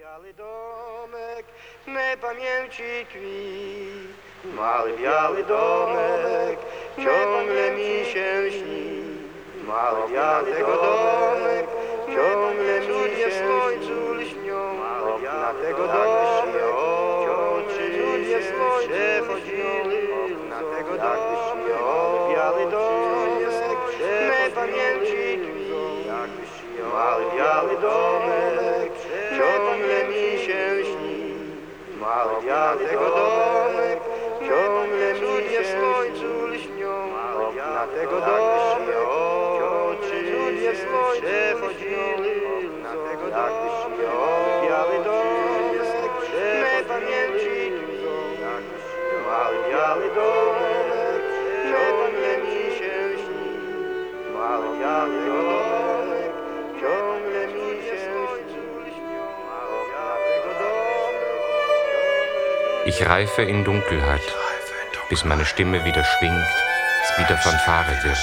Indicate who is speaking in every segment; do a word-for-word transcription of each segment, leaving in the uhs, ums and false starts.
Speaker 1: Biały domek me pamięci tkwi, mały biały domek ciągle mi się śni, mały biały domek ciągle mi się słońcu lśnią, okna tego domu oczy przechodzili, okna tego domu biały domek me pamięci tkwi, mały biały domek ciągle mi się śni, mały biały domek ciągle mi się słońcu lśnią, okna tego domu oczy przechodzili, okna tego domu biały domek me pamięci tkwi, mały biały domek ciągle mi się śni, mały biały domek ciągle mi się śni, okna tego domu.
Speaker 2: Ich reife in Dunkelheit, bis meine Stimme wieder schwingt, wieder Fanfare wird.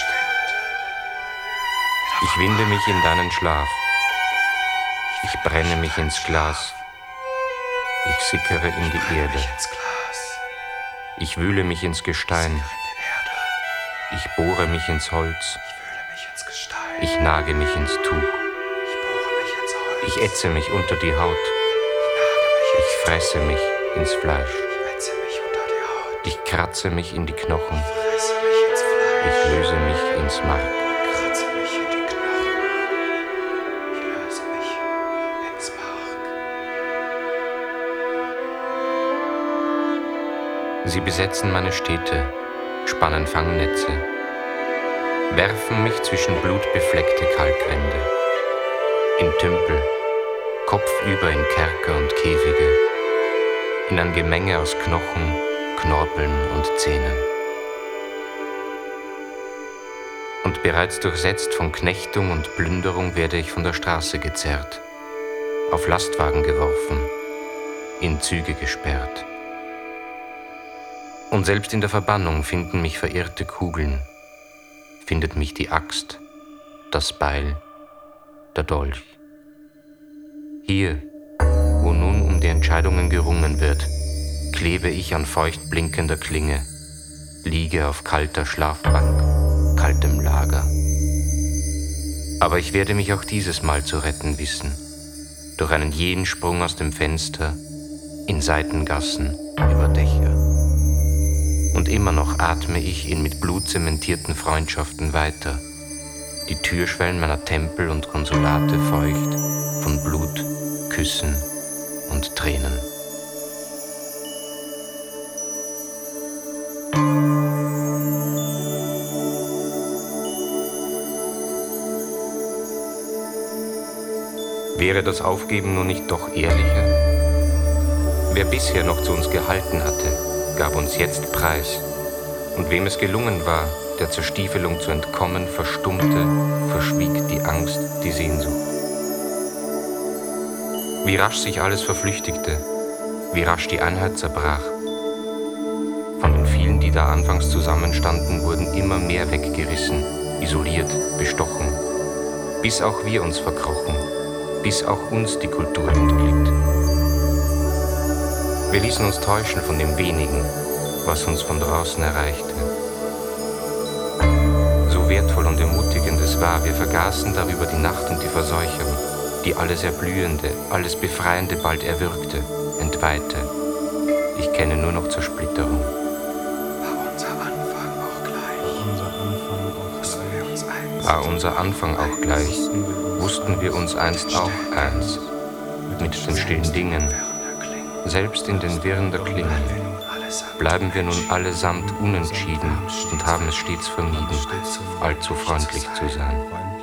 Speaker 2: Ich winde mich in deinen Schlaf, ich brenne mich ins Glas, ich sickere in die Erde, ich wühle mich ins Gestein, ich bohre mich ins Holz, ich nage mich ins Tuch, ich ätze mich unter die Haut, ich fresse mich ins Fleisch, ich kratze mich in die Knochen, ich löse mich ins Mark. Sie besetzen meine Städte, spannen Fangnetze, werfen mich zwischen blutbefleckte Kalkwände, in Tümpel, kopfüber in Kerker und Käfige, in ein Gemenge aus Knochen, Knorpeln und Zähnen. Und bereits durchsetzt von Knechtung und Plünderung werde ich von der Straße gezerrt, auf Lastwagen geworfen, in Züge gesperrt. Und selbst in der Verbannung finden mich verirrte Kugeln, findet mich die Axt, das Beil, der Dolch. Hier, wo nun um die Entscheidungen gerungen wird, klebe ich an feucht blinkender Klinge, liege auf kalter Schlafbank, kaltem Lager. Aber ich werde mich auch dieses Mal zu retten wissen, durch einen jähen Sprung aus dem Fenster, in Seitengassen, über Dächer. Und immer noch atme ich in mit Blut zementierten Freundschaften weiter, die Türschwellen meiner Tempel und Konsulate feucht von Blut, Küssen und Tränen. Wäre das Aufgeben nur nicht doch ehrlicher? Wer bisher noch zu uns gehalten hatte, gab uns jetzt Preis, und wem es gelungen war, der Zerstiefelung zu entkommen, verstummte, verschwieg die Angst, die Sehnsucht. Wie rasch sich alles verflüchtigte, wie rasch die Einheit zerbrach. Von den vielen, die da anfangs zusammenstanden, wurden immer mehr weggerissen, isoliert, bestochen, bis auch wir uns verkrochen, bis auch uns die Kultur entglitt. Wir ließen uns täuschen von dem Wenigen, was uns von draußen erreichte. So wertvoll und ermutigend es war, wir vergaßen darüber die Nacht und die Verseuchung, die alles Erblühende, alles Befreiende bald erwürgte, entweihte. Ich kenne nur noch Zersplitterung.
Speaker 3: War unser Anfang auch gleich?
Speaker 2: War unser Anfang auch gleich? Wussten wir uns einst auch eins, mit den stillen Dingen, selbst in den Wirren der Klingen. Bleiben wir nun allesamt unentschieden und haben es stets vermieden, allzu freundlich zu sein.